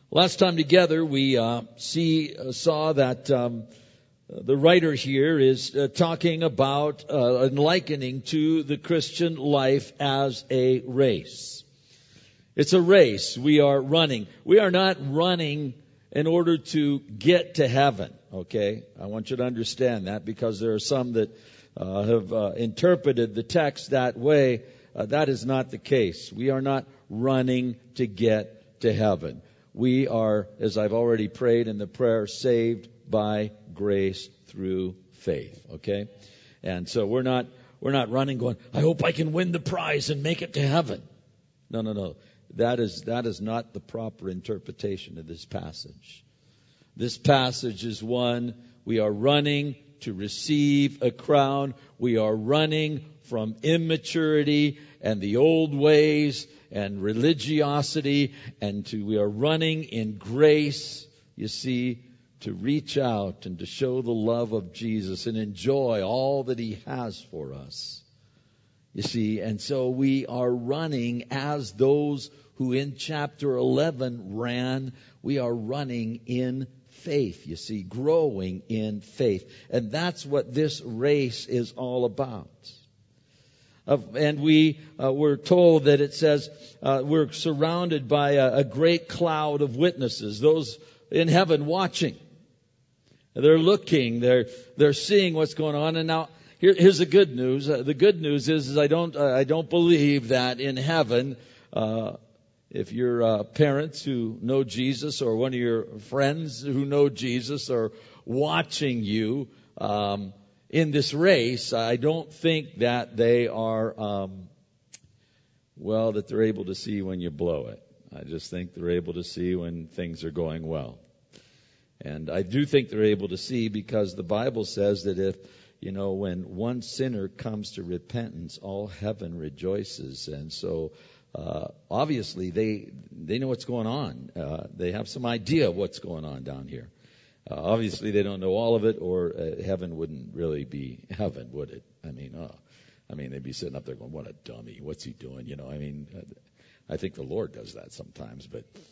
Last time together, we saw that the writer here is talking about and likening to the Christian life as a race. It's a race we are running. We are not running in order to get to heaven, okay? I want you to understand that, because there are some that have interpreted the text that way. That is not the case. We are not running to get to heaven. We are, as I've already prayed in the prayer, saved by grace through faith, okay? And so we're not running going, I hope I can win the prize and make it to heaven. No. That is not the proper interpretation of this passage. This passage is one, we are running to receive a crown. We are running from immaturity and the old ways and religiosity, and we are running in grace, you see, to reach out and to show the love of Jesus and enjoy all that He has for us. You see, and so we are running as those who in chapter 11 ran. We are running in faith, you see, growing in faith. And that's what this race is all about. And we were told that it says we're surrounded by a great cloud of witnesses, those in heaven watching. They're looking, they're seeing what's going on. And now here's the good news. The good news is I don't believe that in heaven, if your parents who know Jesus or one of your friends who know Jesus are watching you in this race, I don't think that they are, that they're able to see when you blow it. I just think they're able to see when things are going well. And I do think they're able to see because the Bible says that if, when one sinner comes to repentance, all heaven rejoices. And so, obviously they know what's going on. They have some idea of what's going on down here. Obviously they don't know all of it, or heaven wouldn't really be heaven, would it? I mean, they'd be sitting up there going, what a dummy. What's he doing? I think the Lord does that sometimes,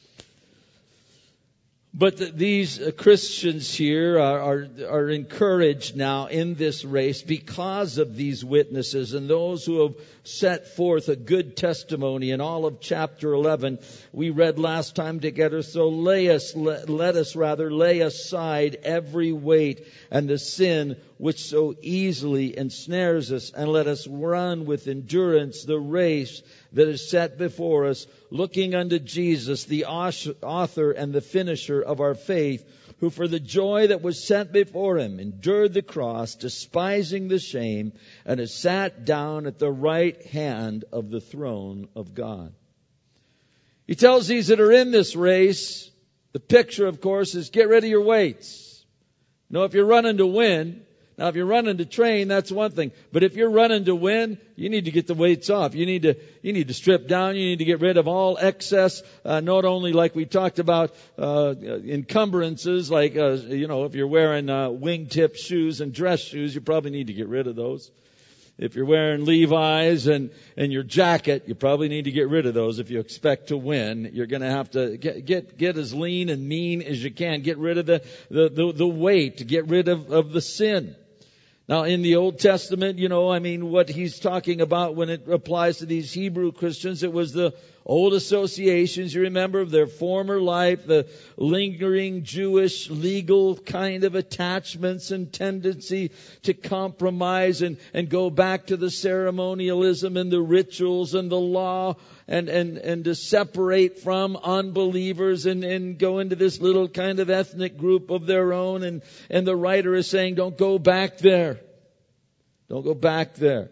But these Christians here are encouraged now in this race because of these witnesses and those who have set forth a good testimony in all of chapter 11. We read last time together, so let us lay aside every weight and the sin which so easily ensnares us, and let us run with endurance the race that is set before us, looking unto Jesus, the author and the finisher of our faith, who for the joy that was set before Him endured the cross, despising the shame, and has sat down at the right hand of the throne of God. He tells these that are in this race, the picture, of course, is get rid of your weights. If you're running to win, now, if you're running to train, that's one thing. But if you're running to win, you need to get the weights off. You need to strip down. You need to get rid of all excess, not only like we talked about, encumbrances, like, if you're wearing, wingtip shoes and dress shoes, you probably need to get rid of those. If you're wearing Levi's and your jacket, you probably need to get rid of those. If you expect to win, you're going to have to get as lean and mean as you can. Get rid of the weight. Get rid of the sin. Now, in the Old Testament, what he's talking about when it applies to these Hebrew Christians, it was the old associations, you remember, of their former life, the lingering Jewish legal kind of attachments and tendency to compromise and go back to the ceremonialism and the rituals and the law and to separate from unbelievers and go into this little kind of ethnic group of their own. And the writer is saying, don't go back there. Don't go back there.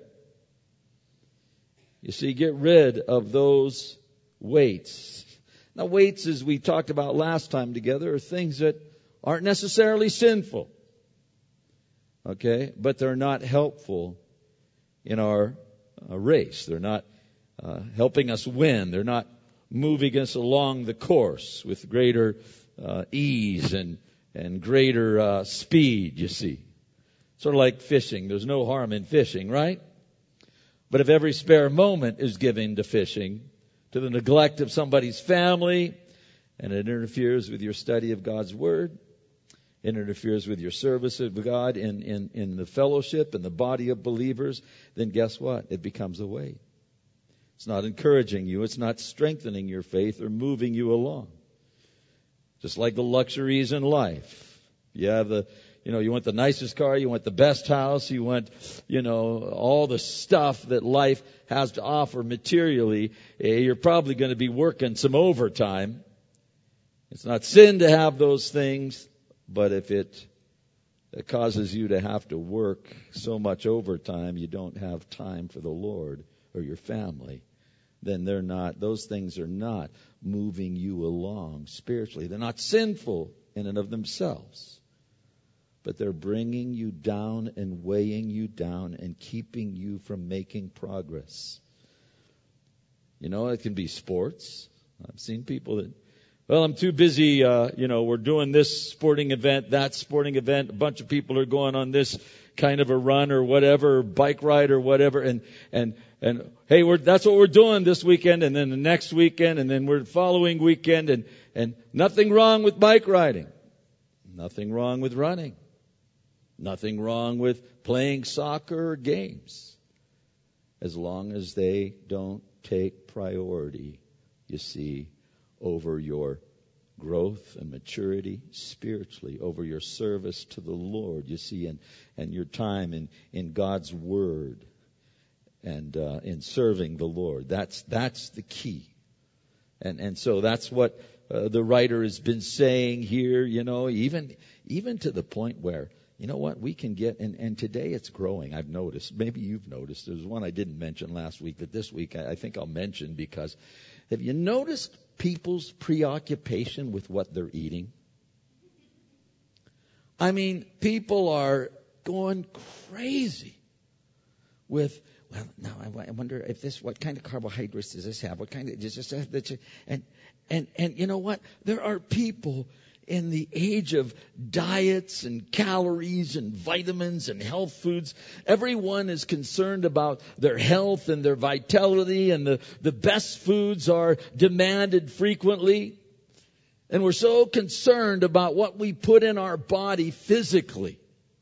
You see, get rid of those weights. Now, weights, as we talked about last time together, are things that aren't necessarily sinful. Okay? But they're not helpful in our race. They're not helping us win. They're not moving us along the course with greater ease and greater speed, you see. Sort of like fishing. There's no harm in fishing, right? But if every spare moment is given to fishing, to the neglect of somebody's family, And it interferes with your study of God's Word. It interferes with your service of God in the fellowship and the body of believers. Then guess what? It becomes a weight. It's not encouraging you. It's not strengthening your faith or moving you along. Just like the luxuries in life. You have you want the nicest car, you want the best house, you want, all the stuff that life has to offer materially. You're probably going to be working some overtime. It's not sin to have those things, but if it causes you to have to work so much overtime, you don't have time for the Lord or your family, then those things are not moving you along spiritually. They're not sinful in and of themselves, but they're bringing you down and weighing you down and keeping you from making progress. It can be sports. I've seen people that, I'm too busy, we're doing this sporting event, that sporting event. A bunch of people are going on this kind of a run or whatever, bike ride or whatever. And hey, that's what we're doing this weekend, and then the next weekend, and then we're the following weekend. And nothing wrong with bike riding. Nothing wrong with running. Nothing wrong with playing soccer or games. As long as they don't take priority, you see, over your growth and maturity spiritually, over your service to the Lord, you see, and your time in God's Word and in serving the Lord. That's the key. And so that's what the writer has been saying here, even to the point where, we can get, and today it's growing, I've noticed. Maybe you've noticed. There's one I didn't mention last week, but this week I think I'll mention, because have you noticed people's preoccupation with what they're eating? I mean, people are going crazy with, now I wonder if what kind of carbohydrates does this have? What kind of, does this have the, and you know what? There are people in the age of diets and calories and vitamins and health foods. Everyone is concerned about their health and their vitality, and the best foods are demanded frequently. And we're so concerned about what we put in our body physically.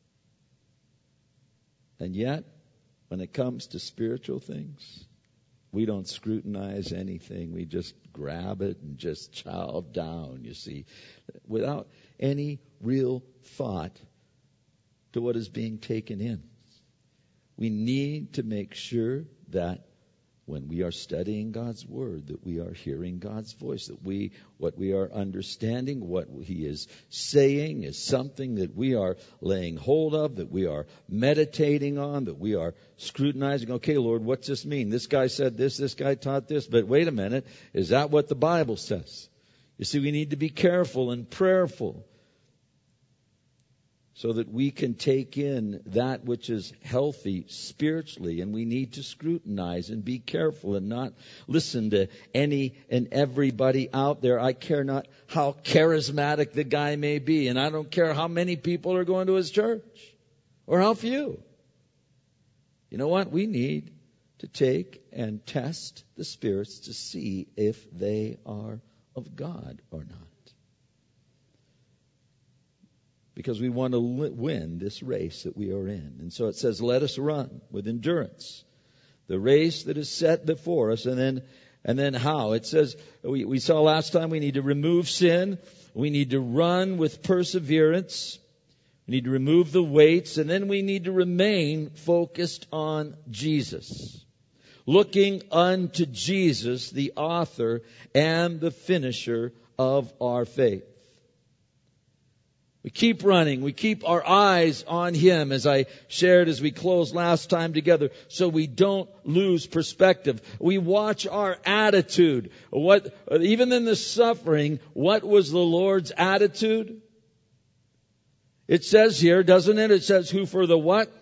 And yet, when it comes to spiritual things, we don't scrutinize anything. We just grab it and just chow down, you see, without any real thought to what is being taken in. We need to make sure that when we are studying God's Word, that we are hearing God's voice, that what we are understanding, what He is saying is something that we are laying hold of, that we are meditating on, that we are scrutinizing. Okay, Lord, what's this mean? This guy said this guy taught this, but wait a minute, is that what the Bible says? You see, we need to be careful and prayerful so that we can take in that which is healthy spiritually. And we need to scrutinize and be careful and not listen to any and everybody out there. I care not how charismatic the guy may be, and I don't care how many people are going to his church or how few. You know what? We need to take and test the spirits to see if they are of God or not. Because we want to win this race that we are in. And so it says, let us run with endurance the race that is set before us. And then how? It says, we saw last time, we need to remove sin. We need to run with perseverance. We need to remove the weights. And then we need to remain focused on Jesus. Looking unto Jesus, the author and the finisher of our faith. We keep running. We keep our eyes on Him, as I shared as we closed last time together, so we don't lose perspective. We watch our attitude. Even in the suffering, what was the Lord's attitude? It says here, doesn't it? It says, who for the what?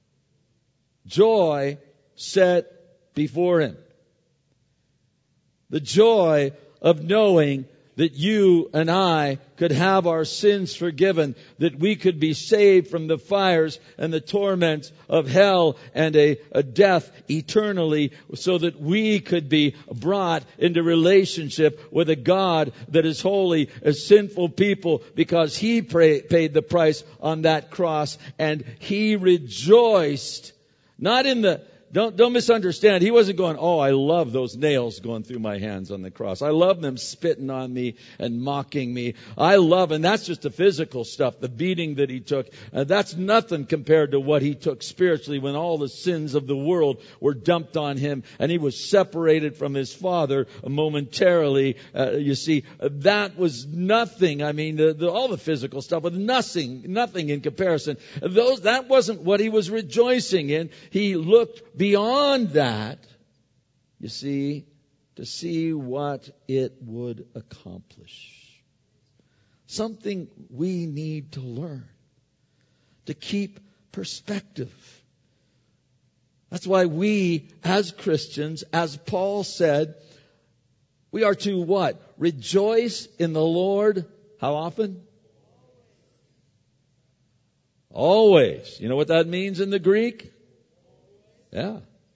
Joy set before Him. The joy of knowing that you and I could have our sins forgiven, that we could be saved from the fires and the torments of hell and a death eternally, so that we could be brought into relationship with a God that is holy, as sinful people, because He paid the price on that cross, and He rejoiced. Not in the Don't misunderstand. He wasn't going, oh, I love those nails going through my hands on the cross. I love them spitting on me and mocking me. And that's just the physical stuff, the beating that He took. That's nothing compared to what He took spiritually when all the sins of the world were dumped on Him and He was separated from His Father momentarily. You see, that was nothing. I mean, all the physical stuff was nothing in comparison. That wasn't what He was rejoicing in. He looked beyond that, you see, to see what it would accomplish. Something we need to learn, to keep perspective. That's why we, as Christians, as Paul said, we are to what? Rejoice in the Lord. How often? Always. You know what that means in the Greek? Yeah.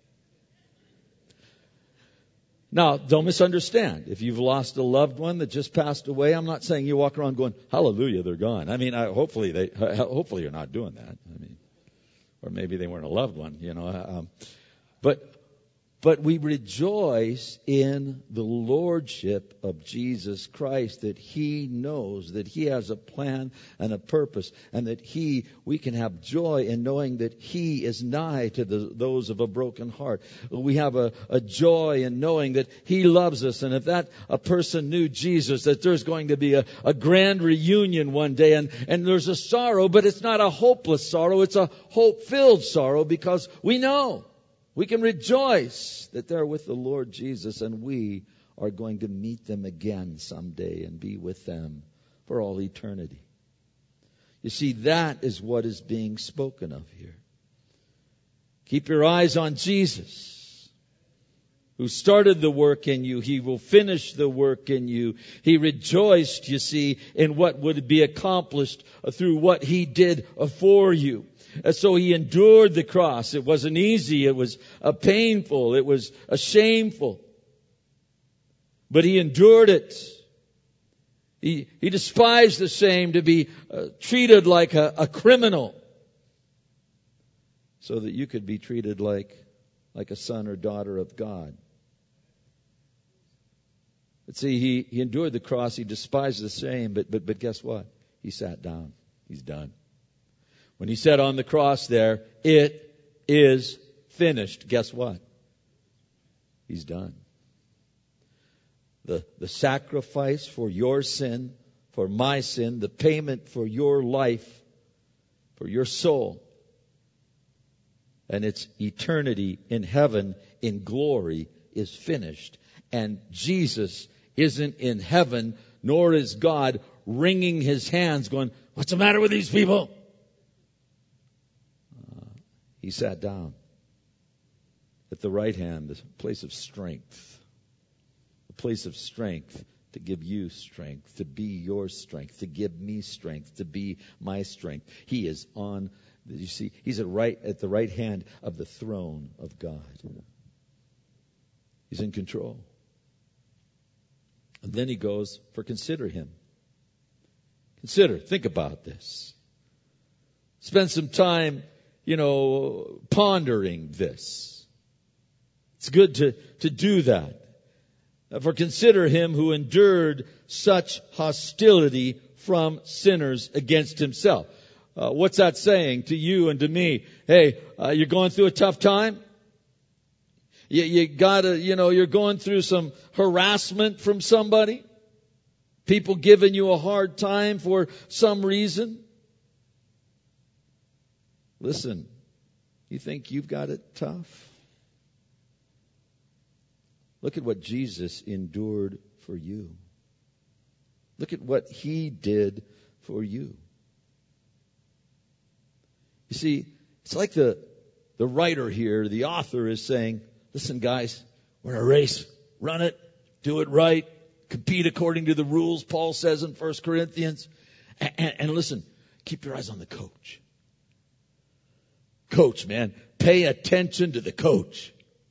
Now, don't misunderstand. If you've lost a loved one that just passed away, I'm not saying you walk around going, hallelujah, they're gone. I mean, hopefully you're not doing that. I mean, or maybe they weren't a loved one, you know. But we rejoice in the lordship of Jesus Christ, that He knows that He has a plan and a purpose, and that we can have joy in knowing that He is nigh to those of a broken heart. We have a joy in knowing that He loves us, and if a person knew Jesus, that there's going to be a grand reunion one day, and there's a sorrow, but it's not a hopeless sorrow, it's a hope-filled sorrow, because we know. We can rejoice that they're with the Lord Jesus, and we are going to meet them again someday and be with them for all eternity. You see, that is what is being spoken of here. Keep your eyes on Jesus, who started the work in you. He will finish the work in you. He rejoiced, you see, in what would be accomplished through what He did for you. And so He endured the cross. It wasn't easy. It was painful. It was shameful. But He endured it. He despised the shame, to be treated like a criminal, so that you could be treated like a son or daughter of God. But see, he endured the cross. He despised the shame. But guess what? He sat down. He's done. When He said on the cross there, it is finished, guess what? He's done. The sacrifice for your sin, for my sin, the payment for your life, for your soul, and its eternity in heaven in glory is finished. And Jesus isn't in heaven, nor is God wringing His hands going, what's the matter with these people? He sat down at the right hand, the place of strength. The place of strength to give you strength, to be your strength, to give me strength, to be my strength. He is He's at the right hand of the throne of God. He's in control. And then He goes for consider Him. Think about this. Spend some time pondering this. It's good to do that. For consider Him who endured such hostility from sinners against Himself. What's that saying to you and to me? Hey, you're going through a tough time? You gotta, you're going through some harassment from somebody? People giving you a hard time for some reason? Listen, you think you've got it tough? Look at what Jesus endured for you. Look at what He did for you. You see, it's like the writer here, the author is saying, listen guys, we're in a race. Run it. Do it right. compete according to the rules, Paul says in 1 Corinthians. And listen, keep your eyes on the coach. Coach, man, pay attention to the coach.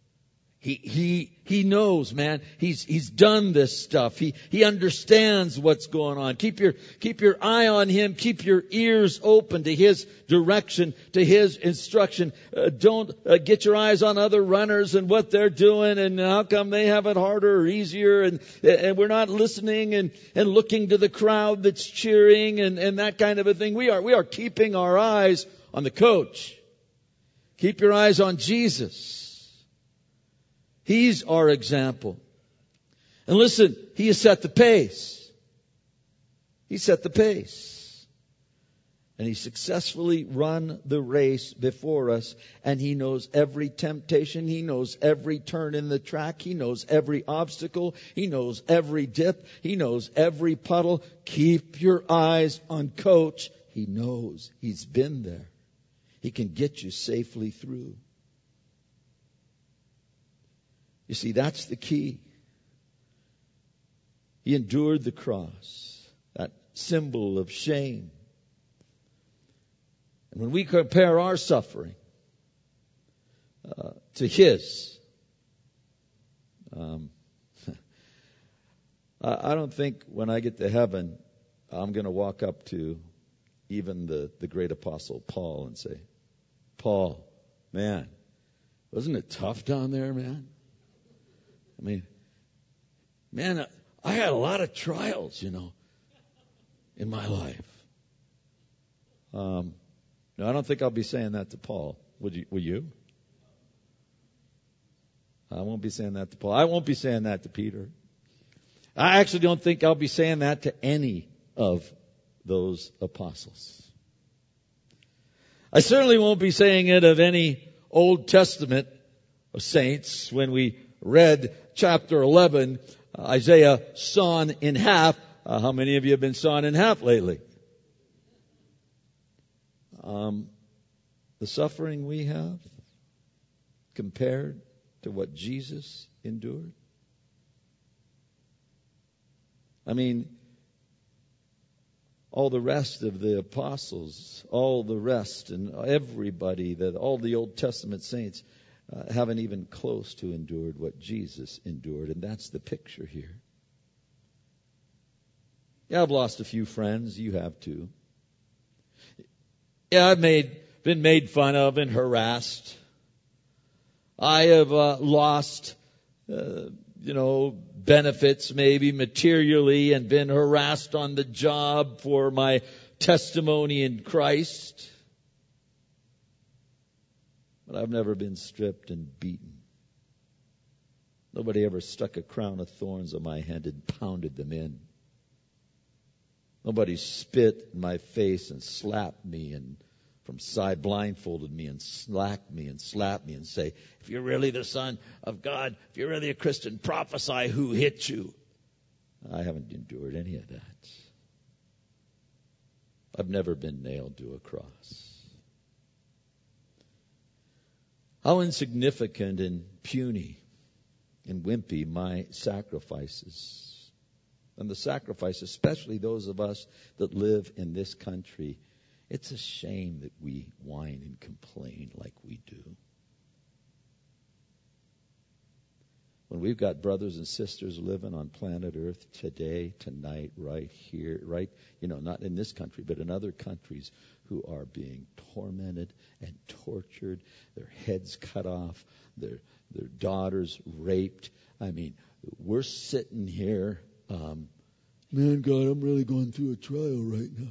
He knows, man. He's done this stuff. He understands what's going on. Keep your eye on him. Keep your ears open to his direction, to his instruction. Don't get your eyes on other runners and what they're doing and how come they have it harder or easier. And we're not listening and looking to the crowd that's cheering and that kind of a thing. We are keeping our eyes on the coach. Keep your eyes on Jesus. He's our example. And listen, he has set the pace. He set the pace. And he successfully run the race before us. And he knows every temptation. He knows every turn in the track. He knows every obstacle. He knows every dip. He knows every puddle. Keep your eyes on Coach. He knows. He's been there. He can get you safely through. You see, that's the key. He endured the cross, that symbol of shame. And when we compare our suffering to his, I don't think when I get to heaven, I'm going to walk up to even the great apostle Paul and say, Paul, man, wasn't it tough down there, man? I mean, man, I had a lot of trials, in my life. No, I don't think I'll be saying that to Paul. Will you? I won't be saying that to Paul. I won't be saying that to Peter. I actually don't think I'll be saying that to any of those apostles. I certainly won't be saying it of any Old Testament saints. When we read chapter 11, Isaiah sawn in half. How many of you have been sawn in half lately? The suffering we have compared to what Jesus endured. I mean, all the rest of the apostles, all the rest and everybody, all the Old Testament saints haven't even close to endured what Jesus endured. And that's the picture here. Yeah, I've lost a few friends. You have too. Yeah, I've been made fun of and harassed. I have lost, benefits maybe materially and been harassed on the job for my testimony in Christ. But I've never been stripped and beaten. Nobody ever stuck a crown of thorns on my head and pounded them in. Nobody spit in my face and slapped me and from side blindfolded me and slapped me and say, if you're really the Son of God, if you're really a Christian, prophesy who hit you. I haven't endured any of that. I've never been nailed to a cross. How insignificant and puny and wimpy my sacrifices. And the sacrifice, especially those of us that live in this country, it's a shame that we whine and complain like we do. When we've got brothers and sisters living on planet Earth today, tonight, right here, right, not in this country, but in other countries, who are being tormented and tortured, their heads cut off, their daughters raped. I mean, we're sitting here, man, God, I'm really going through a trial right now.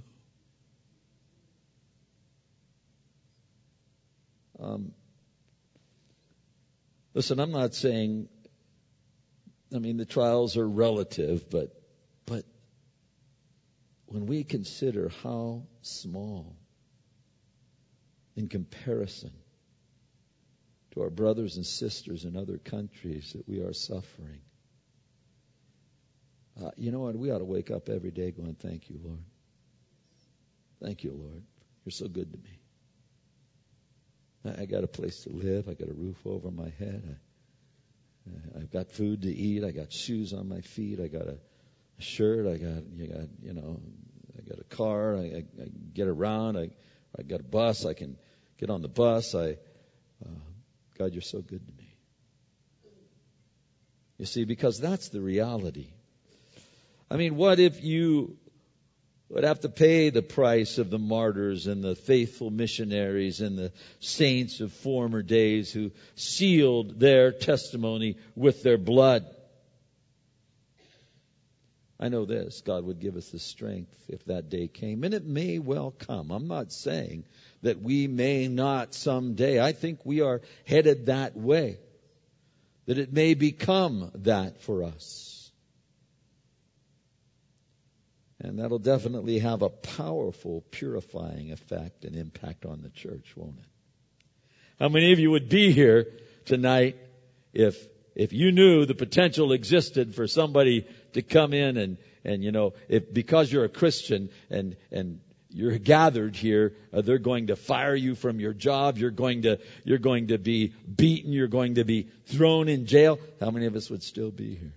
Listen, I'm not saying, the trials are relative, but when we consider how small in comparison to our brothers and sisters in other countries that we are suffering, you know what? We ought to wake up every day going, thank you, Lord. Thank you, Lord. You're so good to me. I got a place to live. I got a roof over my head. I've got food to eat. I got shoes on my feet. I got a shirt. I got a car. I get around. I got a bus. I can get on the bus. God, you're so good to me. You see, because that's the reality. I mean, what if you would have to pay the price of the martyrs and the faithful missionaries and the saints of former days who sealed their testimony with their blood? I know this, God would give us the strength if that day came, and it may well come. I'm not saying that we may not someday. I think we are headed that way, that it may become that for us. And that'll definitely have a powerful purifying effect and impact on the church, won't it? How many of you would be here tonight if you knew the potential existed for somebody to come in and if because you're a Christian and you're gathered here, they're going to fire you from your job, you're going to be beaten, you're going to be thrown in jail? How many of us would still be here?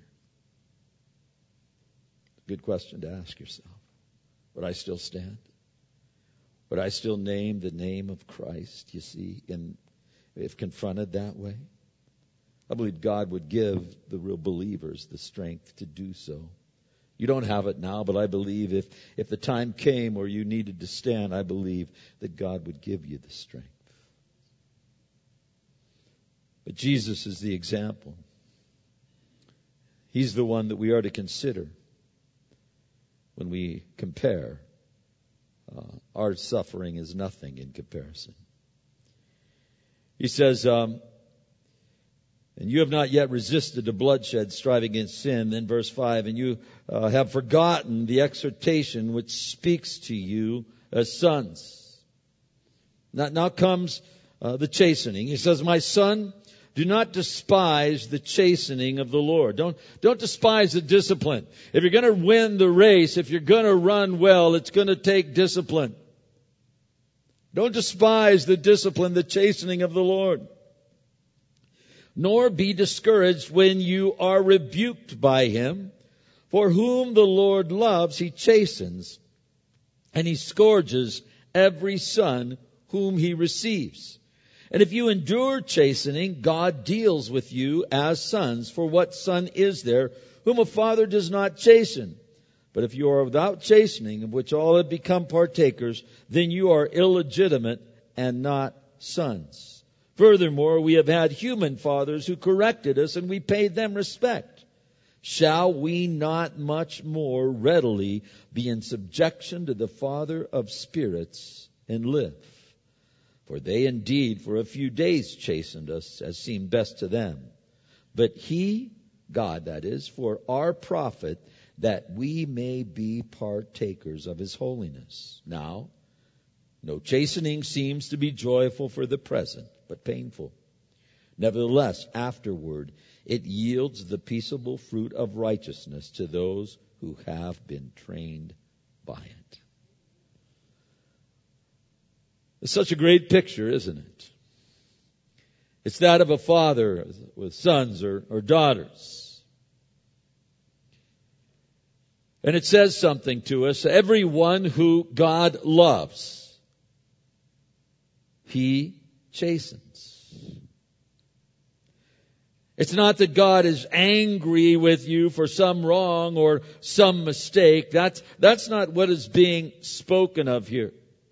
Good question to ask yourself. Would I still stand? Would I still name the name of Christ, you see, if confronted that way? I believe God would give the real believers the strength to do so. You don't have it now, but I believe if the time came where you needed to stand, I believe that God would give you the strength. But Jesus is the example. He's the one that we are to consider when we compare. Our suffering is nothing in comparison. He says, and you have not yet resisted the bloodshed, striving against sin. Then verse 5, and you have forgotten the exhortation which speaks to you as sons. Now comes the chastening. He says, my son, do not despise the chastening of the Lord. Don't despise the discipline. If you're going to win the race, if you're going to run well, it's going to take discipline. Don't despise the discipline, the chastening of the Lord. Nor be discouraged when you are rebuked by him. For whom the Lord loves, he chastens, and he scourges every son whom he receives. And if you endure chastening, God deals with you as sons. For what son is there whom a father does not chasten? But if you are without chastening, of which all have become partakers, then you are illegitimate and not sons. Furthermore, we have had human fathers who corrected us, and we paid them respect. Shall we not much more readily be in subjection to the Father of spirits and live? For they indeed for a few days chastened us as seemed best to them. But he, God that is, for our profit, that we may be partakers of his holiness. Now, no chastening seems to be joyful for the present, but painful. Nevertheless, afterward, it yields the peaceable fruit of righteousness to those who have been trained by it. It's such a great picture, isn't it? It's that of a father with sons or daughters. And it says something to us. Everyone who God loves, he chastens. It's not that God is angry with you for some wrong or some mistake. That's not what is being spoken of here.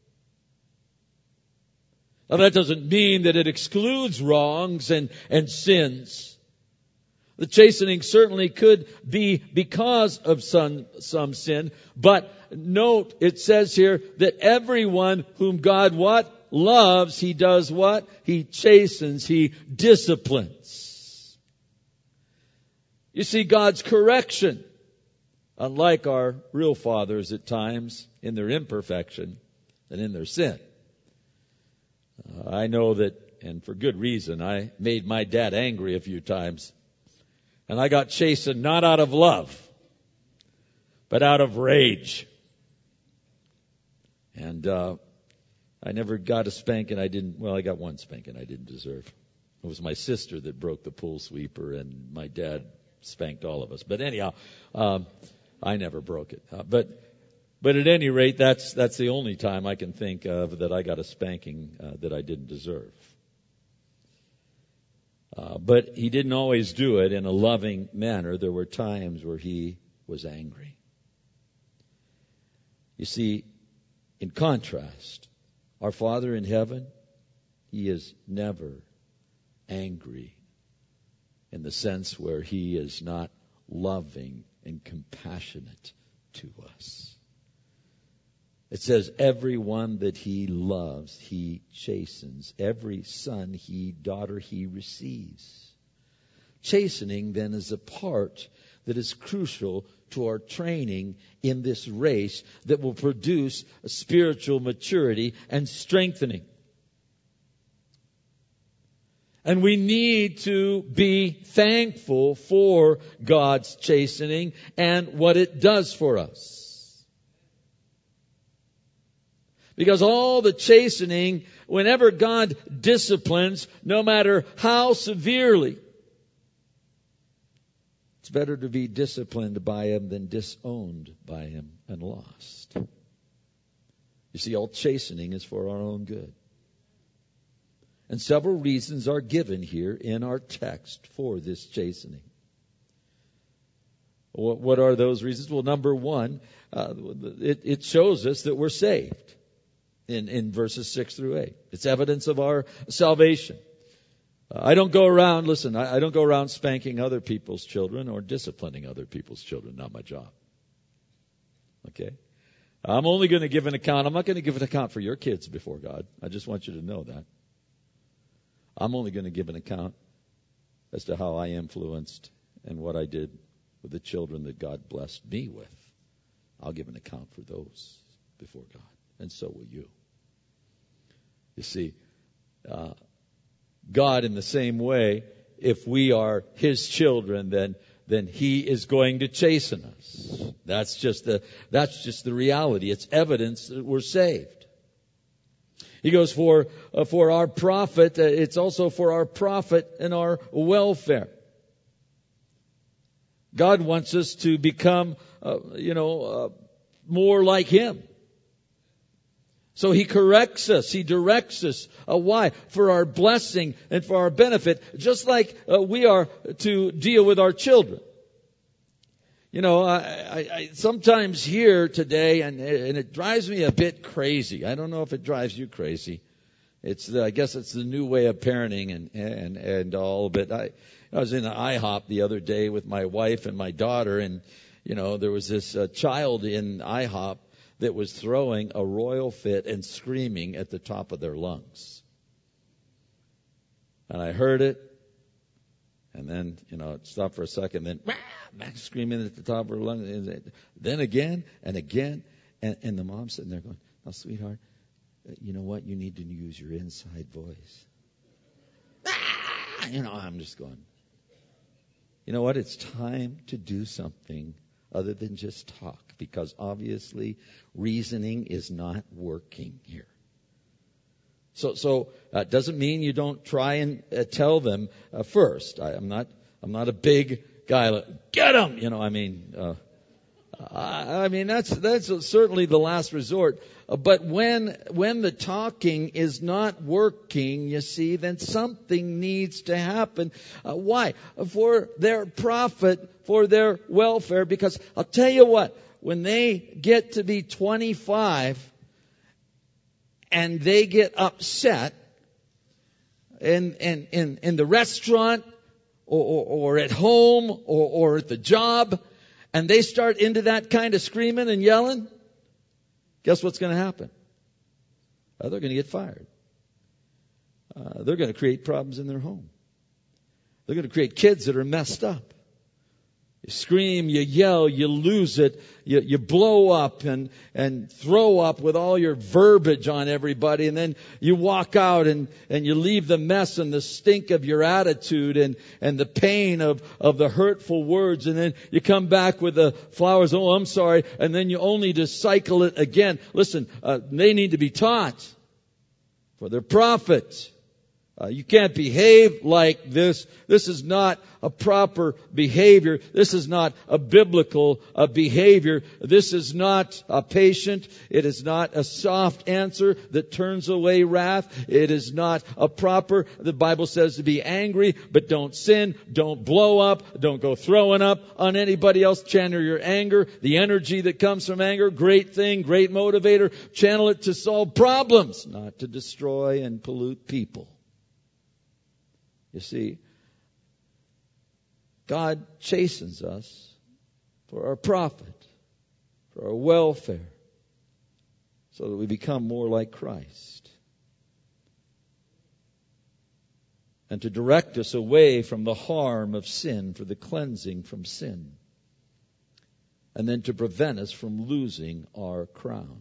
Now, that doesn't mean that it excludes wrongs and sins. The chastening certainly could be because of some sin. But note, it says here that everyone whom God what? Loves, he does what? He chastens, he disciplines. You see, God's correction, unlike our real fathers at times in their imperfection and in their sin. I know that, and for good reason, I made my dad angry a few times. And I got chastened not out of love, but out of rage. And I never got a spanking I got one spanking I didn't deserve. It was my sister that broke the pool sweeper, and my dad spanked all of us. But anyhow, I never broke it. But at any rate, that's the only time I can think of that I got a spanking that I didn't deserve. But he didn't always do it in a loving manner. There were times where he was angry. You see, in contrast, our Father in heaven, he is never angry in the sense where he is not loving and compassionate to us. It says, everyone that he loves, he chastens. Every son, daughter, he receives. Chastening, then, is a part that is crucial to our training in this race that will produce a spiritual maturity and strengthening. And we need to be thankful for God's chastening and what it does for us. Because all the chastening, whenever God disciplines, no matter how severely, it's better to be disciplined by Him than disowned by Him and lost. You see, all chastening is for our own good. And several reasons are given here in our text for this chastening. What are those reasons? Well, number one, it shows us that we're saved in verses 6 through 8. It's evidence of our salvation. I don't go around spanking other people's children or disciplining other people's children. Not my job. Okay? I'm only going to give an account. I'm not going to give an account for your kids before God. I just want you to know that. I'm only going to give an account as to how I influenced and what I did with the children that God blessed me with. I'll give an account for those before God. And so will you. You see, God in the same way, if we are His children, then He is going to chasten us. That's just the reality. It's evidence that we're saved. He goes for our profit. It's also for our profit and our welfare. God wants us to become, more like Him. So He corrects us. He directs us. Why? For our blessing and for our benefit, just like we are to deal with our children. You know, I sometimes hear today, and it drives me a bit crazy. I don't know if it drives you crazy. I guess it's the new way of parenting and all of it. I was in an IHOP the other day with my wife and my daughter, and there was this child in IHOP that was throwing a royal fit and screaming at the top of their lungs. And I heard it, and then, it stopped for a second, then screaming at the top of her lungs, then again and again. And the mom's sitting there going, "Oh, sweetheart, you know what? You need to use your inside voice." I'm just going, you know what? It's time to do something other than just talk, because obviously reasoning is not working here. So it doesn't mean you don't try and tell them first. I'm not a big guy like, get them. That's certainly the last resort. But when the talking is not working, you see, then something needs to happen. Why? For their profit, for their welfare. Because I'll tell you what, when they get to be 25 and they get upset in the restaurant or at home or at the job, and they start into that kind of screaming and yelling, guess what's going to happen? They're going to get fired. They're going to create problems in their home. They're going to create kids that are messed up. You scream, you yell, you lose it, you blow up and throw up with all your verbiage on everybody, and then you walk out and you leave the mess and the stink of your attitude and the pain of the hurtful words, and then you come back with the flowers, "Oh, I'm sorry," and then you only just cycle it again. Listen, they need to be taught for their profit You can't behave like this. This is not a proper behavior. This is not a biblical behavior. This is not a patient. It is not a soft answer that turns away wrath. It is not a proper, the Bible says to be angry, but don't sin. Don't blow up. Don't go throwing up on anybody else. Channel your anger, the energy that comes from anger. Great thing, great motivator. Channel it to solve problems, not to destroy and pollute people. You see, God chastens us for our profit, for our welfare, so that we become more like Christ. And to direct us away from the harm of sin, for the cleansing from sin. And then to prevent us from losing our crown.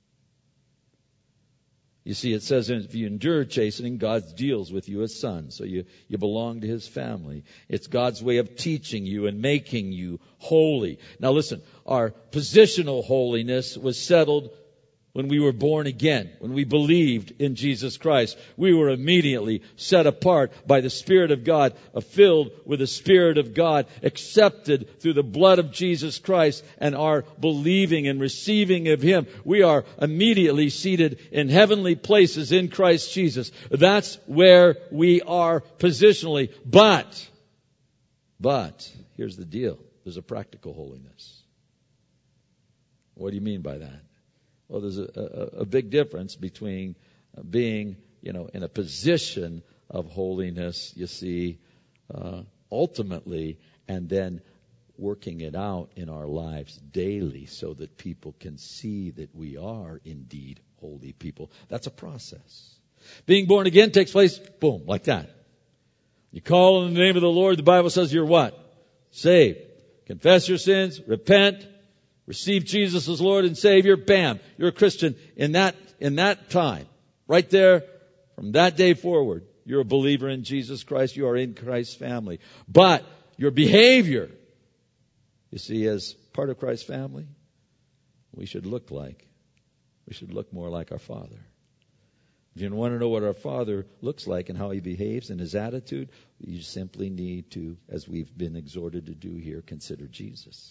You see, it says if you endure chastening, God deals with you as sons. So you belong to His family. It's God's way of teaching you and making you holy. Now listen, our positional holiness was settled when we were born again, when we believed in Jesus Christ. We were immediately set apart by the Spirit of God, filled with the Spirit of God, accepted through the blood of Jesus Christ, and our believing and receiving of Him. We are immediately seated in heavenly places in Christ Jesus. That's where we are positionally. But, here's the deal. There's a practical holiness. What do you mean by that? Well, there's a big difference between being, in a position of holiness, you see, ultimately, and then working it out in our lives daily so that people can see that we are indeed holy people. That's a process. Being born again takes place, boom, like that. You call on the name of the Lord, the Bible says you're what? Saved. Confess your sins, repent, receive Jesus as Lord and Savior, bam, you're a Christian in that time. Right there, from that day forward, you're a believer in Jesus Christ. You are in Christ's family. But your behavior, you see, as part of Christ's family, we should look more like our Father. If you want to know what our Father looks like and how He behaves and His attitude, you simply need to, as we've been exhorted to do here, consider Jesus.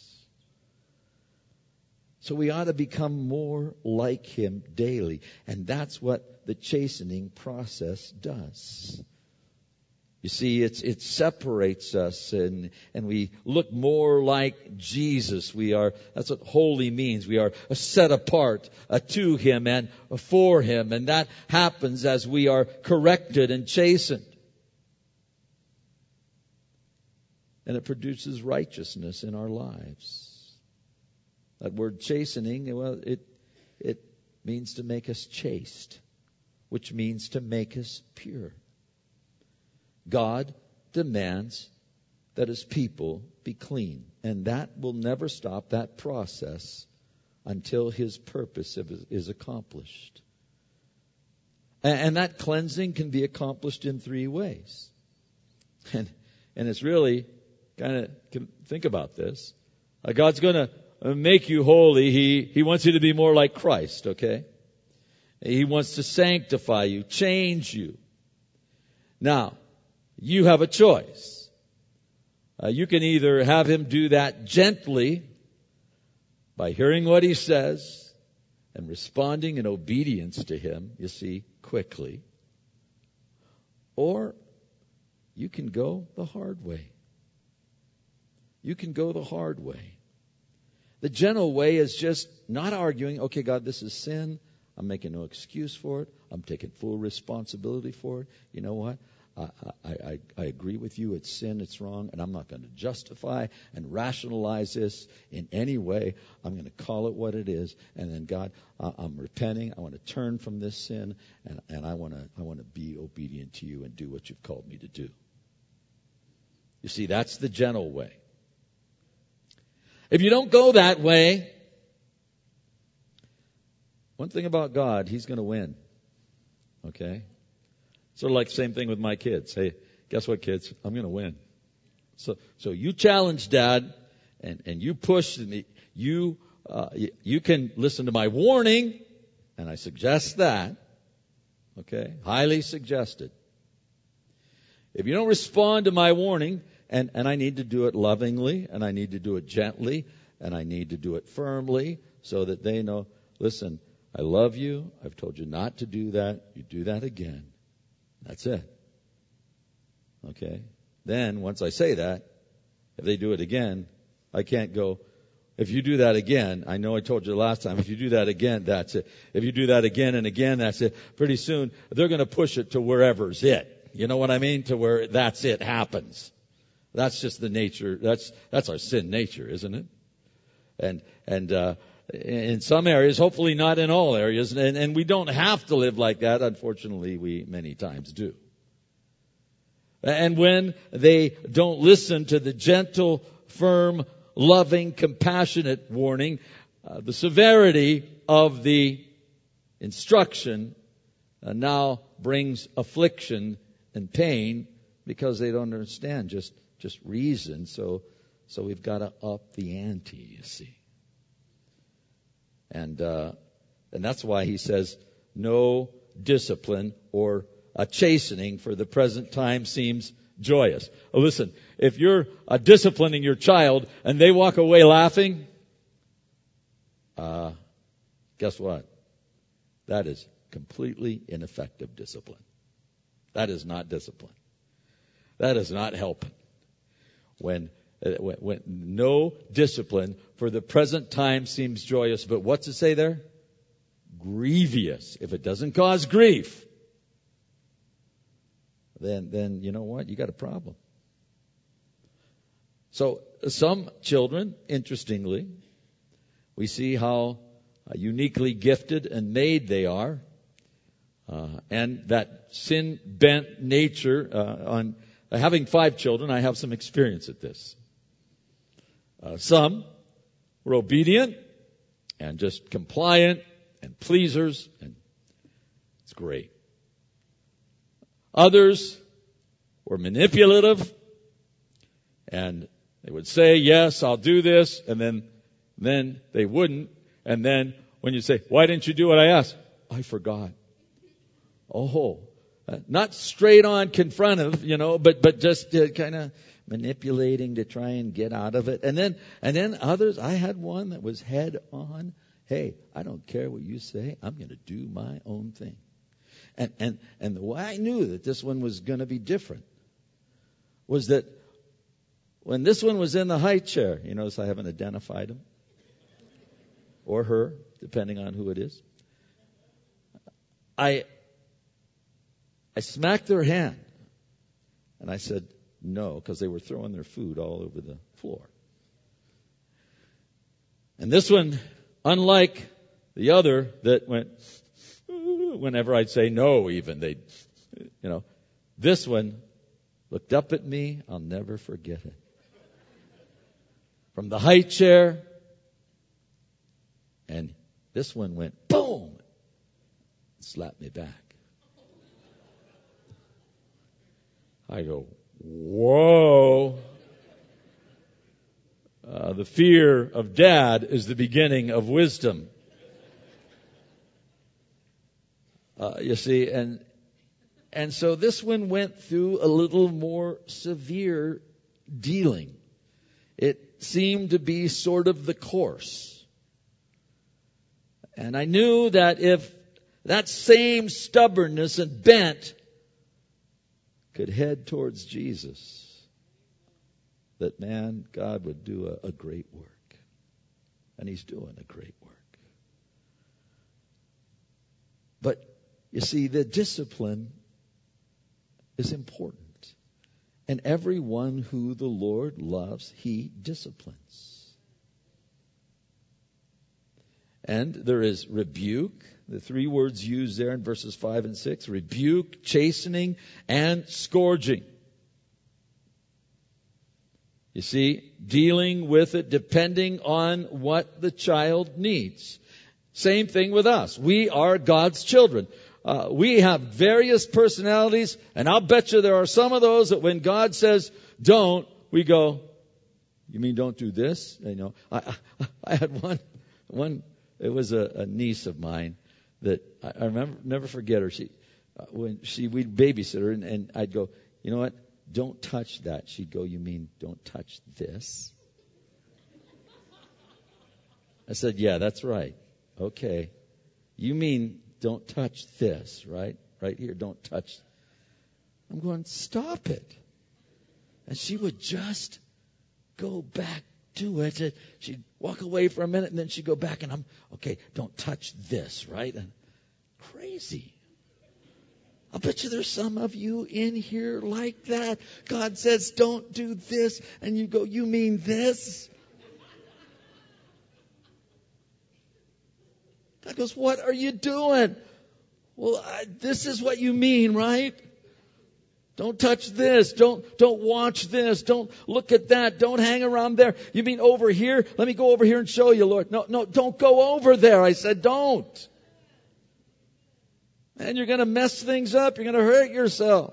So we ought to become more like Him daily. And that's what the chastening process does. You see, it separates us and we look more like Jesus. That's what holy means. We are set apart to Him and for Him. And that happens as we are corrected and chastened. And it produces righteousness in our lives. That word chastening, well, it means to make us chaste, which means to make us pure. God demands that His people be clean, and that will never stop that process until His purpose is accomplished. And that cleansing can be accomplished in 3 ways. And it's really think about this. God's going to make you holy. He wants you to be more like Christ, okay? He wants to sanctify you, change you. Now, you have a choice. You can either have Him do that gently by hearing what He says and responding in obedience to Him, you see, quickly. Or you can go the hard way. You can go the hard way. The gentle way is just not arguing, okay, God, this is sin. I'm making no excuse for it. I'm taking full responsibility for it. You know what? I agree with you. It's sin. It's wrong. And I'm not going to justify and rationalize this in any way. I'm going to call it what it is. And then, God, I'm repenting. I want to turn from this sin. And I want to be obedient to you and do what you've called me to do. You see, that's the gentle way. If you don't go that way, one thing about God, He's going to win. Okay? Sort of like the same thing with my kids. Hey, guess what, kids? I'm going to win. So you challenge Dad, and you push, and you can listen to my warning, and I suggest that. Okay? Highly suggested. If you don't respond to my warning, and I need to do it lovingly, and I need to do it gently, and I need to do it firmly so that they know, listen, I love you. I've told you not to do that. You do that again. That's it. Okay? Then, once I say that, if they do it again, I can't go, if you do that again, I know I told you last time, if you do that again, that's it. If you do that again and again, that's it. Pretty soon, they're going to push it to wherever's it. You know what I mean? To where that's it happens. That's just the nature. That's our sin nature, isn't it? And in some areas, hopefully not in all areas, and we don't have to live like that. Unfortunately, we many times do. And when they don't listen to the gentle, firm, loving, compassionate warning, the severity of the instruction now brings affliction and pain because they don't understand just reason. So we've got to up the ante, you see. And that's why he says, no discipline or a chastening for the present time seems joyous. Oh, listen, if you're disciplining your child and they walk away laughing, guess what? That is completely ineffective discipline. That is not discipline. That is not helping. When no discipline for the present time seems joyous, but what's it say there? Grievous. If it doesn't cause grief, then you know what? You got a problem. So some children, interestingly, we see how uniquely gifted and made they are, and that sin-bent nature. On having 5 children, I have some experience at this. Some were obedient and just compliant and pleasers, and it's great. Others were manipulative, and they would say, yes, I'll do this, and then they wouldn't. And then when you say, why didn't you do what I asked? I forgot. Oh, not straight on confrontive, but just kind of manipulating to try and get out of it. And then others, I had one that was head on. Hey, I don't care what you say. I'm going to do my own thing. And the way I knew that this one was going to be different was that when this one was in the high chair, you notice I haven't identified him or her, depending on who it is. I smacked their hand and I said no, because they were throwing their food all over the floor. And this one, unlike the other that went whenever I'd say no, even they'd, this one looked up at me. I'll never forget it. From the high chair, and this one went boom, slapped me back. I go, whoa. The fear of dad is the beginning of wisdom. You see, and so this one went through a little more severe dealing. It seemed to be sort of the course. And I knew that if that same stubbornness and bent could head towards Jesus, that God would do a great work. And He's doing a great work. But you see, the discipline is important. And everyone who the Lord loves, He disciplines. And there is rebuke. The 3 words used there in verses 5 and 6. Rebuke, chastening, and scourging. You see, dealing with it depending on what the child needs. Same thing with us. We are God's children. We have various personalities, and I'll bet you there are some of those that when God says don't, we go, you mean don't do this? I had one. It was a niece of mine that I remember, never forget her. We'd babysit her, and I'd go, you know what? don't touch that. She'd go, you mean don't touch this? I said, yeah, that's right. Okay. You mean don't touch this, right? Right here, don't touch. I'm going, stop it. And she would just go back to it. And she'd walk away for a minute, and then she'd go back, and I'm, okay, don't touch this, right? And crazy. I bet you there's some of you in here like that. God says, don't do this, and you go, you mean this? God goes, what are you doing? Well, this is what you mean, right? Don't touch this. Don't watch this. Don't look at that. Don't hang around there. You mean over here? Let me go over here and show you, Lord. No, don't go over there. I said, don't. And you're going to mess things up. You're going to hurt yourself.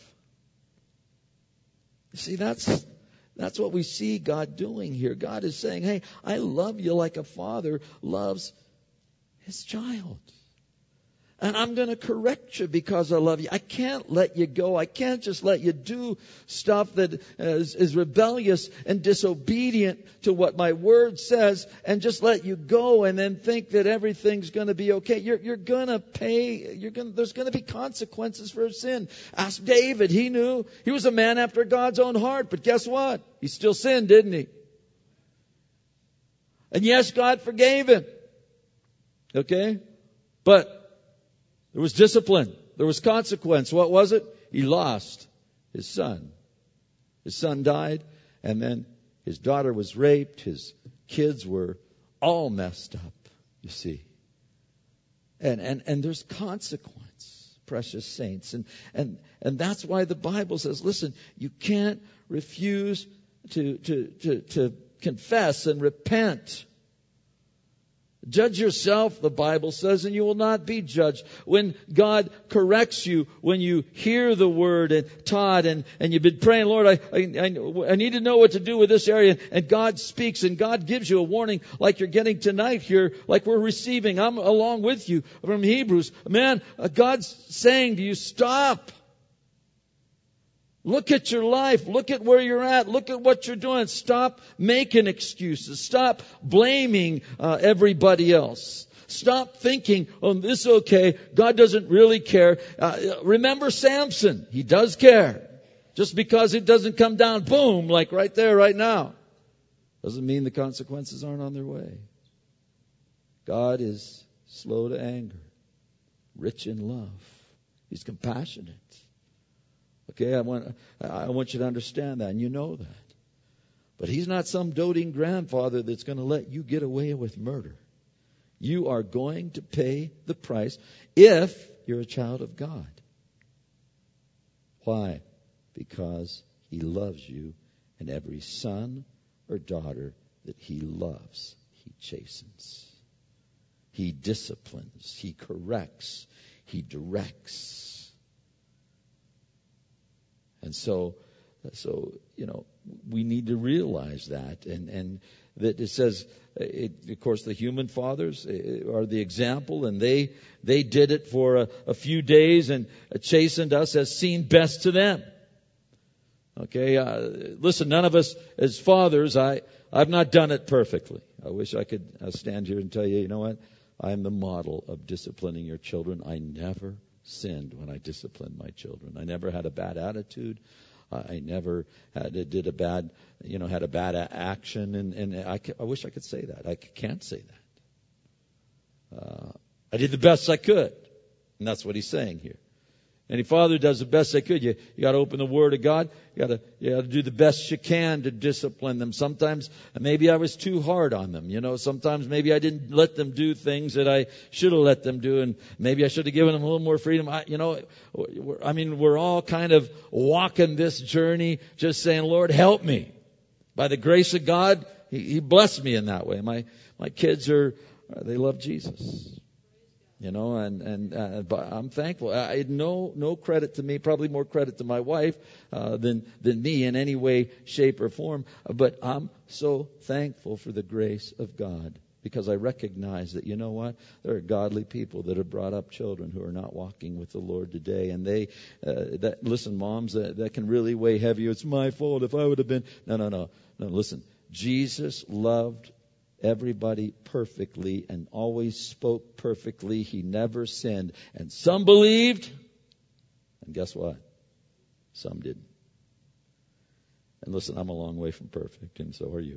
You see, that's what we see God doing here. God is saying, hey, I love you like a father loves his child. And I'm going to correct you because I love you. I can't let you go. I can't just let you do stuff that is rebellious and disobedient to what my word says and just let you go and then think that everything's going to be okay. You're going to pay. There's going to be consequences for sin. Ask David. He knew. He was a man after God's own heart. But guess what? He still sinned, didn't he? And yes, God forgave him. Okay? But there was discipline. There was consequence. What was it? He lost his son. His son died, and then his daughter was raped. His kids were all messed up, you see. And there's consequence, precious saints. And that's why the Bible says, listen, you can't refuse to confess and repent. Judge yourself, the Bible says, and you will not be judged. When God corrects you, when you hear the word and taught and you've been praying, Lord, I need to know what to do with this area. And God speaks and God gives you a warning like you're getting tonight here, like we're receiving. I'm along with you from Hebrews. Man, God's saying to you, stop. Look at your life. Look at where you're at. Look at what you're doing. Stop making excuses. Stop blaming everybody else. Stop thinking, oh, this is okay. God doesn't really care. Remember Samson. He does care. Just because it doesn't come down, boom, like right there, right now, doesn't mean the consequences aren't on their way. God is slow to anger, rich in love. He's compassionate. Okay, I want you to understand that, and you know that. But he's not some doting grandfather that's going to let you get away with murder. You are going to pay the price if you're a child of God. Why? Because he loves you, and every son or daughter that he loves, he chastens. He disciplines. He corrects. He directs. And so, we need to realize that. And that it says, of course, the human fathers are the example, and they did it for a few days and chastened us as seemed best to them. Okay, listen, none of us as fathers, I've not done it perfectly. I wish I could stand here and tell you, you know what? I'm the model of disciplining your children. I never sinned when I disciplined my children. I never had a bad attitude. I never did a bad, had a bad action. And I wish I could say that. I can't say that. I did the best I could. And that's what he's saying here. Any father does the best they could. You got to open the Word of God. You got to do the best you can to discipline them. Sometimes maybe I was too hard on them. Sometimes maybe I didn't let them do things that I should have let them do, and maybe I should have given them a little more freedom. We're all kind of walking this journey, just saying, Lord, help me. By the grace of God, He blessed me in that way. My kids they love Jesus. But I'm thankful. I had no credit to me, probably more credit to my wife than me in any way, shape, or form. But I'm so thankful for the grace of God because I recognize that, you know what? There are godly people that have brought up children who are not walking with the Lord today. And listen, moms, that can really weigh heavy. It's my fault if I would have been. No, listen. Jesus loved everybody perfectly and always spoke perfectly. He never sinned. And some believed, and guess what? Some didn't. And listen, I'm a long way from perfect, and so are you.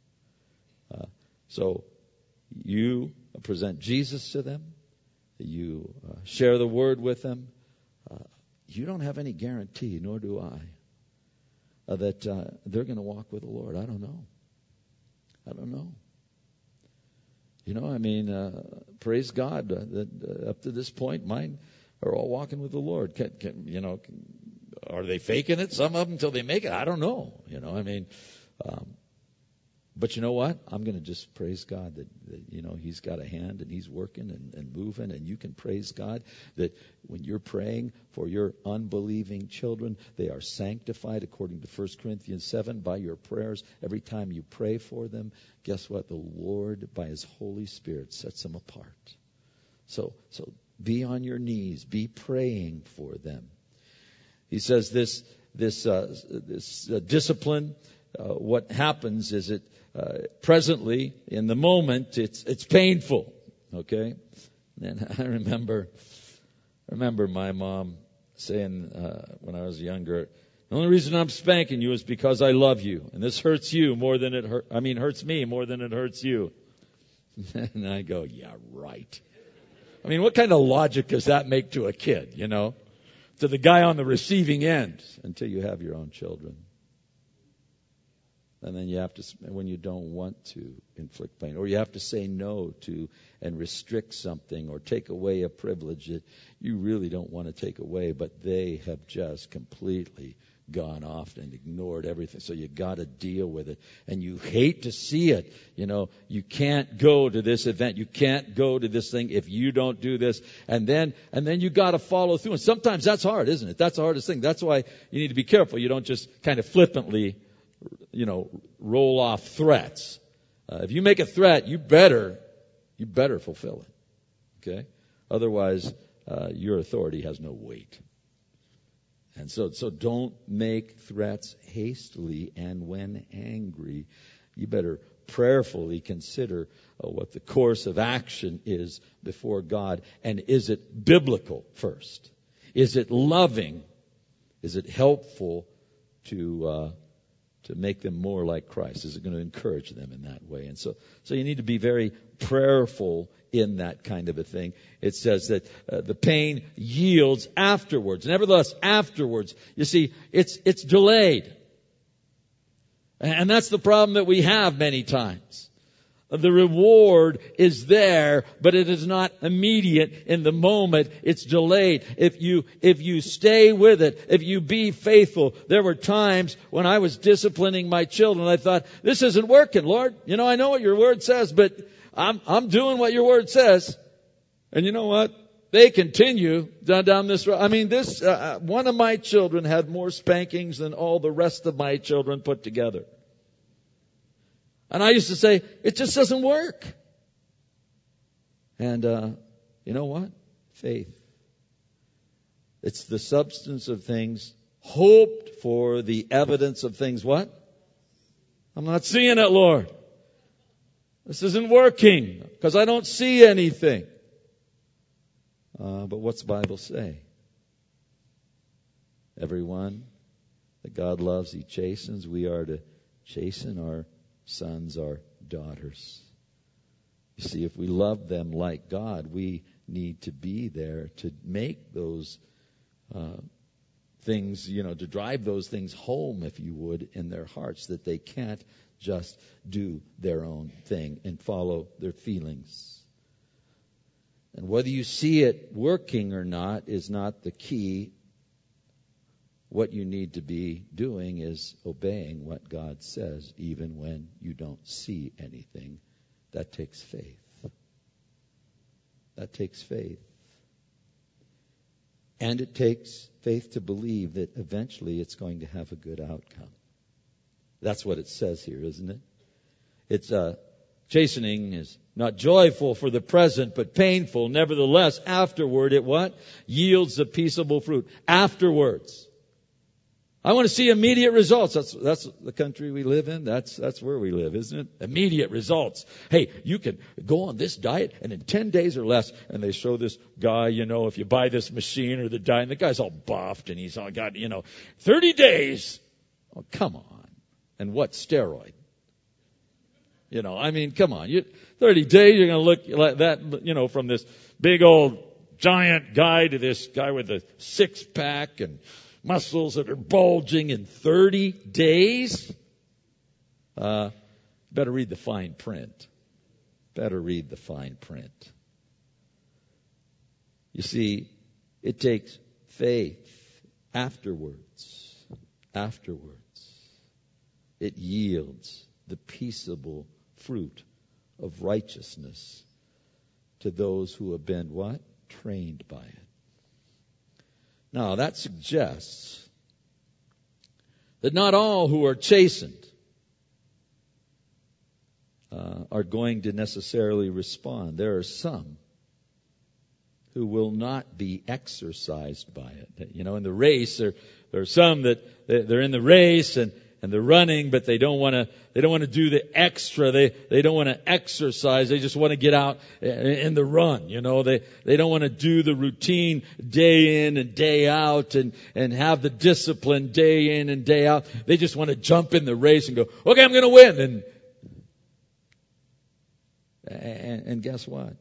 So you present Jesus to them. You share the word with them. You don't have any guarantee, nor do I, that they're going to walk with the Lord. I don't know. You know, praise God that up to this point, mine are all walking with the Lord. Are they faking it? Some of them till they make it. I don't know. But you know what? I'm going to just praise God that He's got a hand and He's working and moving. And you can praise God that when you're praying for your unbelieving children, they are sanctified according to 1 Corinthians 7 by your prayers. Every time you pray for them, guess what? The Lord, by His Holy Spirit, sets them apart. So be on your knees. Be praying for them. He says this discipline, what happens is it presently, in the moment, it's painful. Okay? And I remember my mom saying when I was younger, the only reason I'm spanking you is because I love you. And this hurts you more than hurts me more than it hurts you. And I go, yeah, right. What kind of logic does that make to a kid, to the guy on the receiving end, until you have your own children? And then you have to, when you don't want to inflict pain, or you have to say no to and restrict something or take away a privilege that you really don't want to take away, but they have just completely gone off and ignored everything. So you got to deal with it. And you hate to see it. You can't go to this event. You can't go to this thing if you don't do this. And then you got to follow through. And sometimes that's hard, isn't it? That's the hardest thing. That's why you need to be careful. You don't just kind of flippantly roll off threats. If you make a threat, you better fulfill it. Okay? Otherwise, your authority has no weight. And so don't make threats hastily, and when angry, you better prayerfully consider what the course of action is before God. And is it biblical first? Is it loving? Is it helpful to make them more like Christ? Is it going to encourage them in that way? And so you need to be very prayerful in that kind of a thing. It says that the pain yields afterwards. Nevertheless, afterwards, you see, it's delayed. And that's the problem that we have many times. The reward is there, but it is not immediate in the moment. It's delayed. If you stay with it, if you be faithful. There were times when I was disciplining my children, I thought, this isn't working, Lord. I know what your word says, but I'm doing what your word says. And you know what? They continue down this road. One of my children had more spankings than all the rest of my children put together. And I used to say, it just doesn't work. And you know what? Faith. It's the substance of things hoped for, the evidence of things what? I'm not seeing it, Lord. This isn't working because I don't see anything. But what's the Bible say? Everyone that God loves, He chastens. We are to chasten our sons, our daughters. You see, if we love them like God, we need to be there to make those things, to drive those things home, if you would, in their hearts, that they can't just do their own thing and follow their feelings. And whether you see it working or not is not the key. What you need to be doing is obeying what God says, even when you don't see anything. That takes faith. That takes faith. And it takes faith to believe that eventually it's going to have a good outcome. That's what it says here, isn't it? It's Chastening is not joyful for the present, but painful. Nevertheless, afterward, it what? Yields a peaceable fruit. Afterwards. I want to see immediate results. That's the country we live in. That's where we live, isn't it? Immediate results. Hey, you can go on this diet and in 10 days or less, and they show this guy, if you buy this machine or the diet, and the guy's all buffed and he's all got, 30 days. Oh, come on. And what steroid? Come on. 30 days, you're going to look like that, from this big old giant guy to this guy with a six-pack and muscles that are bulging in 30 days? Better read the fine print. Better read the fine print. You see, it takes faith afterwards. Afterwards, it yields the peaceable fruit of righteousness to those who have been what? Trained by it. Now, that suggests that not all who are chastened are going to necessarily respond. There are some who will not be exercised by it. In the race, there are some that they're in the race and they're running, but they don't want to do the extra. They don't want to exercise. They just want to get out in the run. They don't want to do the routine day in and day out and have the discipline day in and day out. They just want to jump in the race and go, okay, I'm going to win. And guess what?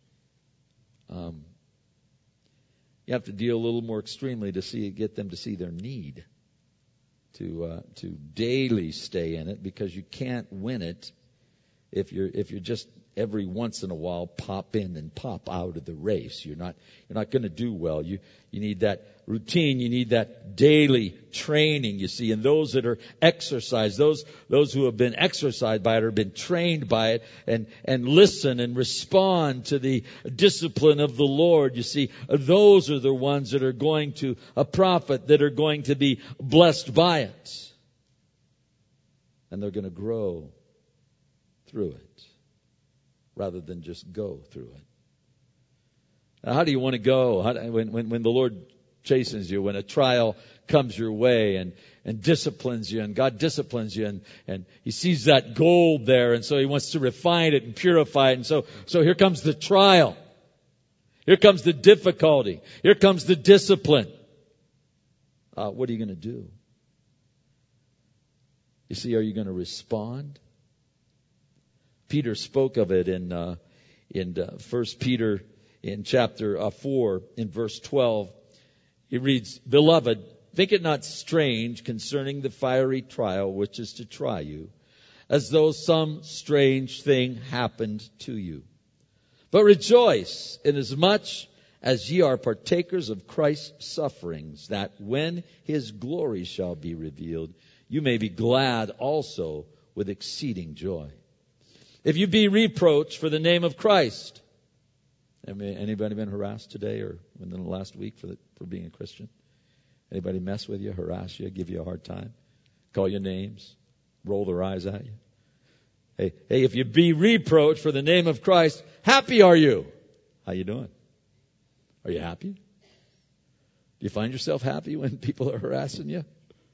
You have to deal a little more extremely to get them to see their need to daily stay in it, because you can't win it if you're just every once in a while pop in and pop out of the race. You're not going to do well. You need that routine. You need that daily training, you see. And those that are exercised, those who have been exercised by it or been trained by it and listen and respond to the discipline of the Lord, you see, those are the ones that are going to profit, that are going to be blessed by it. And they're going to grow through it rather than just go through it. Now, how do you want to go? When the Lord chastens you, when a trial comes your way and disciplines you, and God disciplines you, and He sees that gold there, and so He wants to refine it and purify it. And so here comes the trial. Here comes the difficulty. Here comes the discipline. What are you going to do? You see, are you going to respond? Peter spoke of it in 1 Peter in chapter 4 in verse 12. He reads, "Beloved, think it not strange concerning the fiery trial which is to try you, as though some strange thing happened to you. But rejoice inasmuch as ye are partakers of Christ's sufferings, that when His glory shall be revealed, you may be glad also with exceeding joy. If you be reproached for the name of Christ." Anybody been harassed today or within the last week for being a Christian? Anybody mess with you, harass you, give you a hard time, call you names, roll their eyes at you? Hey, if you be reproached for the name of Christ, happy are you. How you doing? Are you happy? Do you find yourself happy when people are harassing you?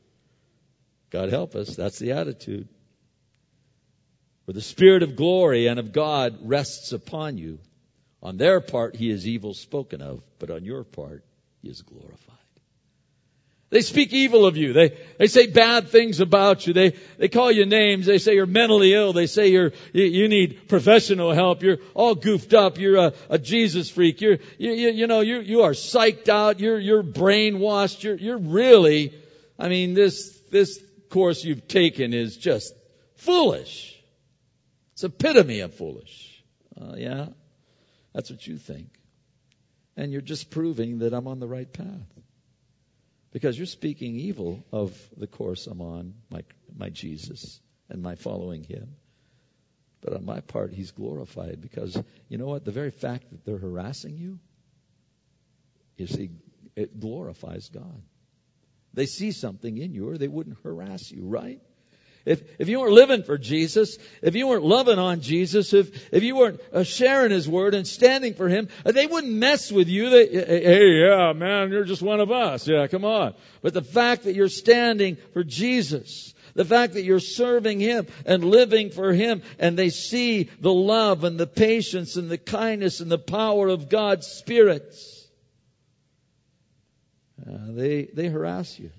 God help us. That's the attitude. For the Spirit of glory and of God rests upon you. On their part, He is evil spoken of, but on your part, He is glorified. They speak evil of you. They say bad things about you. They call you names. They say you're mentally ill. They say you need professional help. You're all goofed up. You're a Jesus freak. You are psyched out. You're brainwashed. You're really, this course you've taken is just foolish. It's epitome of foolish. Yeah, that's what you think. And you're just proving that I'm on the right path. Because you're speaking evil of the course I'm on, my Jesus, and my following Him. But on my part, He's glorified, because you know what? The very fact that they're harassing you, you see, it glorifies God. They see something in you or they wouldn't harass you, right? If you weren't living for Jesus, if you weren't loving on Jesus, if you weren't sharing His Word and standing for Him, they wouldn't mess with you. Hey, yeah, man, you're just one of us. Yeah, come on. But the fact that you're standing for Jesus, the fact that you're serving Him and living for Him, and they see the love and the patience and the kindness and the power of God's Spirit, they harass you.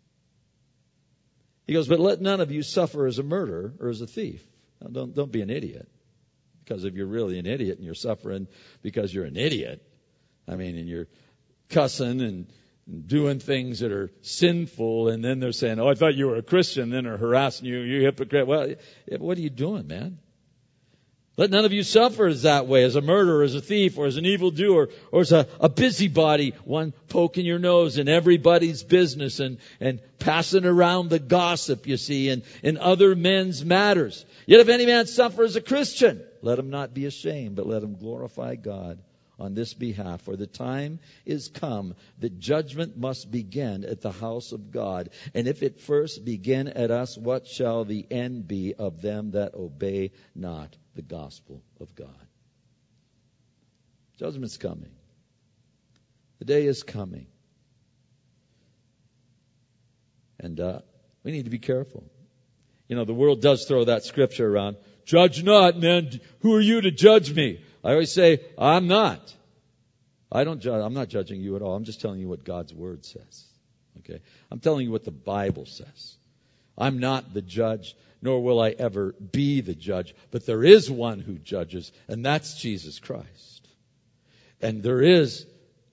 He goes, but let none of you suffer as a murderer or as a thief. Now, don't be an idiot. Because if you're really an idiot and you're suffering because you're an idiot, and you're cussing and doing things that are sinful, and then they're saying, oh, I thought you were a Christian, then they're harassing you, you hypocrite. Well, what are you doing, man? Let none of you suffer as that way, as a murderer, as a thief, or as an evildoer, or as a busybody, one poking your nose in everybody's business and passing around the gossip, you see, in other men's matters. Yet if any man suffer as a Christian, let him not be ashamed, but let him glorify God on this behalf. For the time is come that judgment must begin at the house of God. And if it first begin at us, what shall the end be of them that obey not the gospel of God? Judgment's coming. The day is coming. And we need to be careful. The world does throw that scripture around. Judge not, man. Who are you to judge me? I always say, I'm not. I don't judge. I'm not judging you at all. I'm just telling you what God's Word says. Okay? I'm telling you what the Bible says. I'm not the judge, nor will I ever be the judge. But there is one who judges, and that's Jesus Christ. And there is,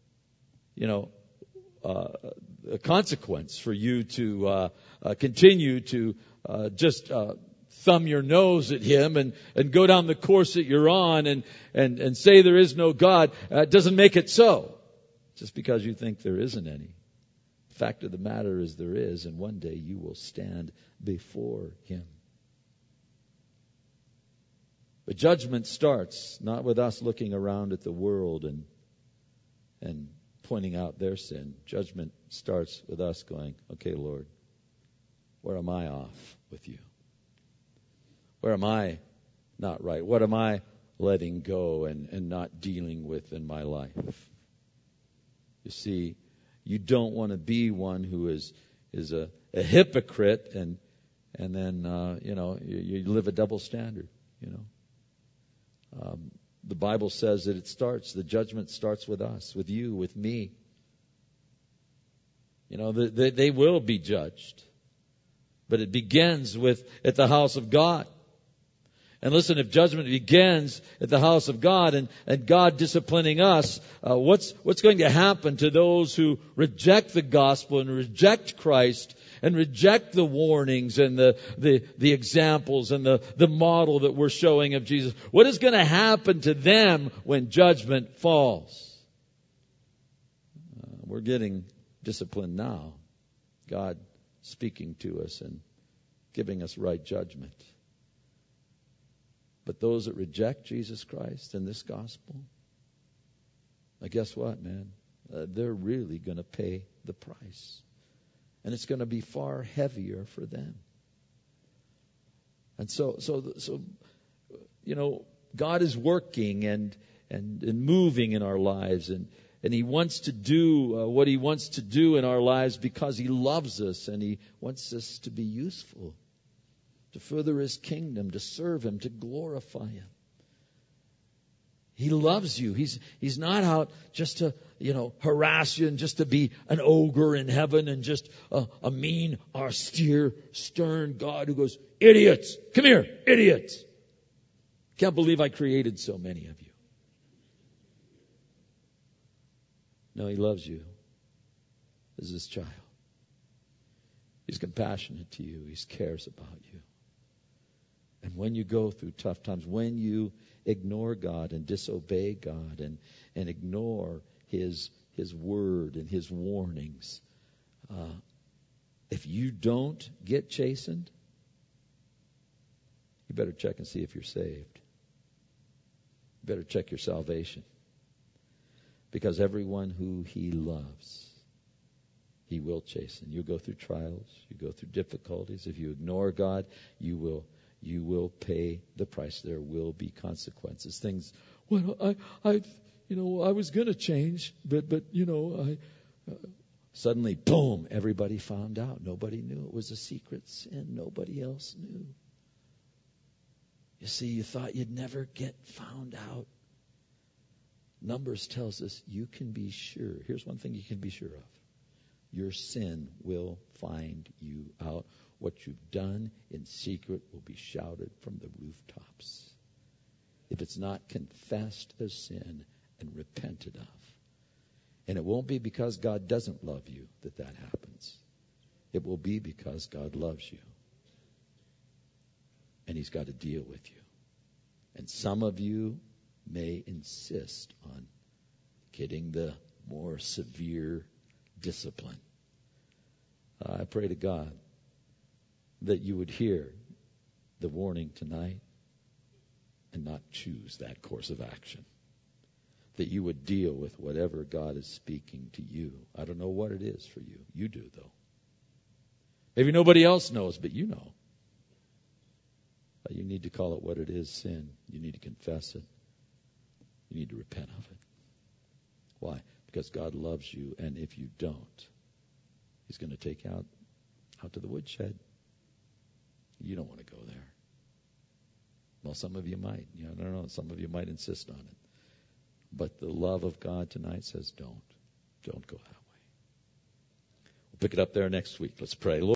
a consequence for you to continue to just thumb your nose at Him and go down the course that you're on and say there is no God. It doesn't make it so. Just because you think there isn't any. The fact of the matter is there is, and one day you will stand before Him. But judgment starts not with us looking around at the world and pointing out their sin. Judgment starts with us going, okay, Lord, where am I off with you? Where am I not right? What am I letting go and not dealing with in my life? You see, you don't want to be one who is a hypocrite and then you live a double standard. The Bible says that the judgment starts with us, with you, with me. They will be judged. But it begins at the house of God. And listen, if judgment begins at the house of God and God disciplining us, what's going to happen to those who reject the gospel and reject Christ and reject the warnings and the examples and the model that we're showing of Jesus? What is going to happen to them when judgment falls? We're getting disciplined now. God speaking to us and giving us right judgment. But those that reject Jesus Christ and this gospel, guess what, man? They're really going to pay the price. And it's going to be far heavier for them. And so God is working and moving in our lives, and He wants to do what He wants to do in our lives because He loves us and He wants us to be useful, to further His kingdom, to serve Him, to glorify Him. He loves you. He's not out just to, harass you and just to be an ogre in heaven and just a mean, austere, stern God who goes, idiots, come here, idiots. Can't believe I created so many of you. No, He loves you as His child. He's compassionate to you. He cares about you. And when you go through tough times, when you ignore God and disobey God and ignore His word and His warnings, if you don't get chastened, you better check and see if you're saved. You better check your salvation. Because everyone who He loves, He will chasten. You go through trials. You go through difficulties. If you ignore God, you will pay the price. There will be consequences. Things. Well, I was going to change, but suddenly, boom! Everybody found out. Nobody knew it was a secret sin. Nobody else knew. You see, you thought you'd never get found out. Numbers tells us you can be sure. Here's one thing you can be sure of. Your sin will find you out. What you've done in secret will be shouted from the rooftops. If it's not confessed as sin and repented of. And it won't be because God doesn't love you that happens. It will be because God loves you. And He's got to deal with you. And some of you may insist on getting the more severe discipline. I pray to God that you would hear the warning tonight and not choose that course of action. That you would deal with whatever God is speaking to you. I don't know what it is for you. You do, though. Maybe nobody else knows, but you know. You need to call it what it is, sin. You need to confess it. You need to repent of it. Why? Because God loves you, and if you don't, He's going to take you out to the woodshed. You don't want to go there. Well, some of you might. I don't know. Some of you might insist on it. But the love of God tonight says don't. Don't go that way. We'll pick it up there next week. Let's pray. Lord,